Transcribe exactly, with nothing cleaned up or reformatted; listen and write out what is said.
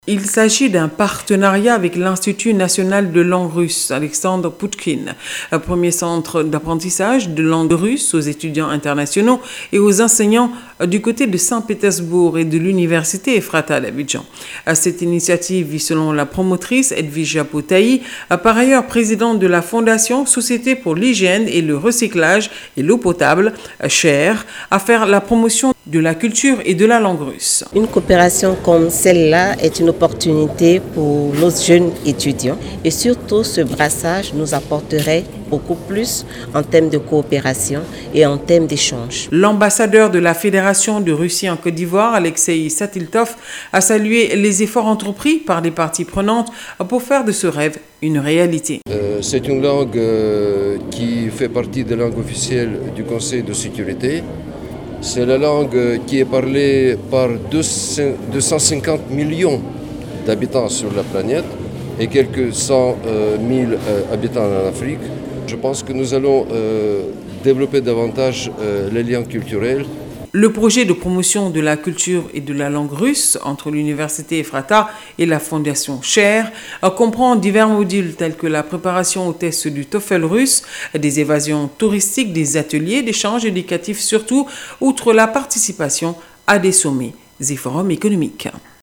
Il s'agit d'un partenariat avec l'Institut national de langue russe Alexandre Pouchkine, un premier centre d'apprentissage de langue russe aux étudiants internationaux et aux enseignants du côté de Saint-Pétersbourg et de l'université Ephrata d'Abidjan. Cette initiative vit, selon la promotrice Edvija Potaï, par ailleurs présidente de la Fondation Société pour l'hygiène et le recyclage et l'eau potable, Cher, à faire la promotion de la culture et de la langue russe. Une coopération comme celle-là est une opportunité pour nos jeunes étudiants et surtout ce brassage nous apporterait beaucoup plus en termes de coopération et en termes d'échange. L'ambassadeur de la Fédération de Russie en Côte d'Ivoire, Alexei Satiltov, a salué les efforts entrepris par les parties prenantes pour faire de ce rêve une réalité. Euh, c'est une langue euh, qui fait partie des langues officielles du Conseil de sécurité. C'est la langue qui est parlée par deux cent cinquante millions d'habitants sur la planète et quelques cent mille habitants en Afrique. Je pense que nous allons euh, développer davantage euh, les liens culturels. Le projet de promotion de la culture et de la langue russe entre l'université Ephrata et la fondation Cher comprend divers modules tels que la préparation aux tests du TOEFL russe, des évasions touristiques, des ateliers d'échange éducatif surtout, outre la participation à des sommets et forums économiques.